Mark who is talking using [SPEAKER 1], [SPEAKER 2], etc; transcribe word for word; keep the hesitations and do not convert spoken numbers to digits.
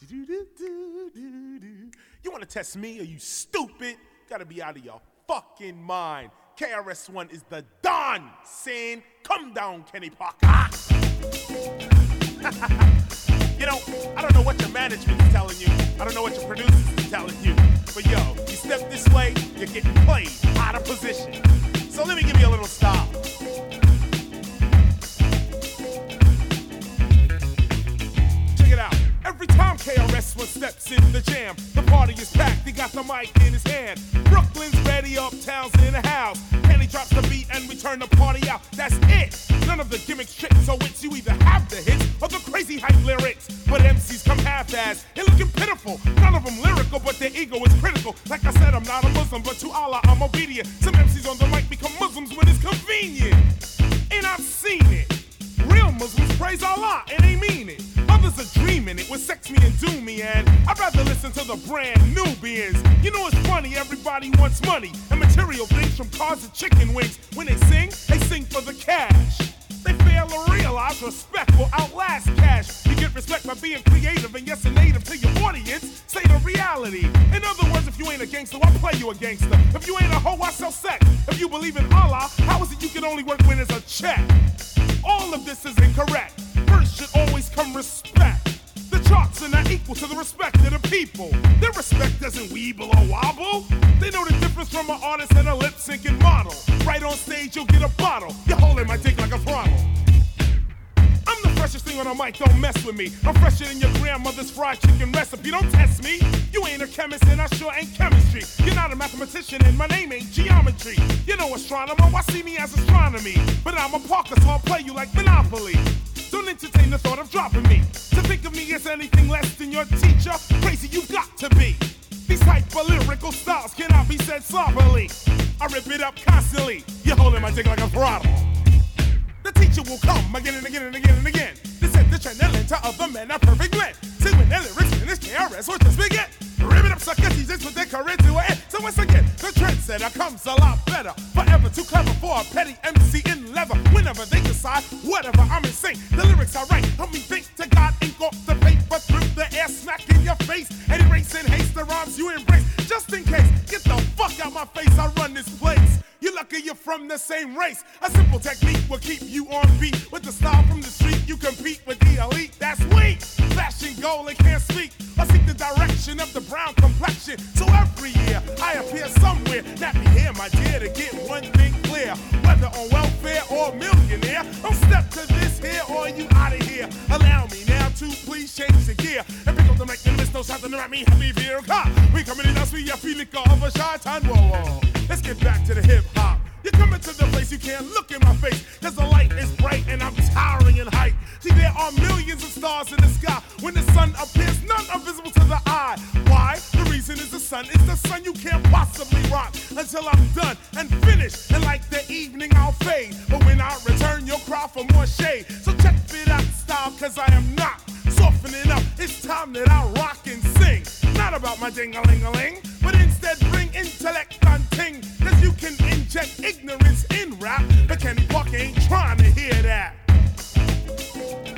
[SPEAKER 1] You want to test me? Are you stupid? Gotta be out of your fucking mind. K R S One is the Don saying, come down, Kenny Parker. You know, I don't know what your management is telling you. I don't know what your producers is telling you. But yo, you step this way, you're getting played out of position. So let me give you a little style. Check it out. Every time K R S One steps in the jam, the party is packed, he got the mic in his hand. Brooklyn's ready, uptown's in the house. Kenny drops the beat and we turn the party out. That's it. None of the gimmicks, tricks, or wits. You either have the hits or the crazy hype lyrics. But M Cs come half-assed and looking pitiful. None of them lyrical, but their ego is critical. Like I said, I'm not a Muslim, but to Allah I'm obedient. Some M Cs on the mic become Muslims when it's convenient. And I've seen it. Real Muslims praise Allah and they mean it. Others are dreaming it with sex me and do me, and I'd rather listen to the brand Nubians. You know it's funny, everybody wants money and material things from cars and chicken wings. When they sing, they sing for the cash. They fail to realize respect will outlast cash. You get respect by being creative and yes, a native to your audience. Say the reality. In other words, if you ain't a gangster, I play you a gangster. If you ain't a hoe, I sell sex. If you believe in Allah, how is it you can only work when there's a check? All of this is incorrect. First should always come respect. The charts are not equal to the respect of the people. Their respect doesn't weeble or wobble. They know the difference from an artist and a lip-syncing model. Right on stage, you'll get a bottle. You're holding my dick like a throttle. I'm the freshest thing on the mic, don't mess with me. I'm fresher than your grandmother's fried chicken recipe. Don't test me. You ain't a chemist and I sure ain't chemistry. You're not a mathematician and my name ain't geometry. You know astronomer, why see me as astronomy? But I'm a Parker, so I'll play you like Monopoly. Don't entertain the thought of dropping me. To think of me as anything less than your teacher, crazy you've got to be. These hyper-lyrical styles cannot be said sloppily. I rip it up constantly. You're holding my dick like a throttle. The teacher will come again and again and again and again. This is the trend and to other men a perfect blend. See when their lyrics finish, K R S will just begin. Rip it up, sucker teachers with their career to an end. So once again, the trendsetter comes a lot better. Forever too clever for a petty M C in leather. Whenever they decide, whatever, I'm insane. The lyrics I write help me think to God, ink off the paper through the air, smack in your face, and erase in haste the rhymes you embrace. Just in case, get the fuck out my face, I run this place. You're lucky you're from the same race. A simple technique will keep you on beat. With the style from the street, you compete with the elite. That's weak. Flashing gold, they can't speak. I seek the direction of the brown complexion. So every year, I appear somewhere. Not me here, my dear, to get one thing clear. Whether on welfare or millionaire, don't step to this here or you out of here. Allow me now to please change the gear. And pick up the mic and miss no shot to at me, happy veer car. We coming in as we a feeling of a shy time. Whoa, whoa. Let's get back to the hip hop. You're coming to the place you can't look in my face, cause the light is bright and I'm towering in height. See, there are millions of stars in the sky. When the sun appears, none are visible to the eye. Why? The reason is the sun. It's the sun you can't possibly rock until I'm done and finished. And like the evening, I'll fade. But when I return, you'll cry for more shade. So check it out style, cause I am not softening up. It's time that I rock and sing. Not about my ding-a-ling-a-ling, but instead bring intellect on ting. Cause you can inject ignorance in rap, but Kenny Parker ain't trying to hear that.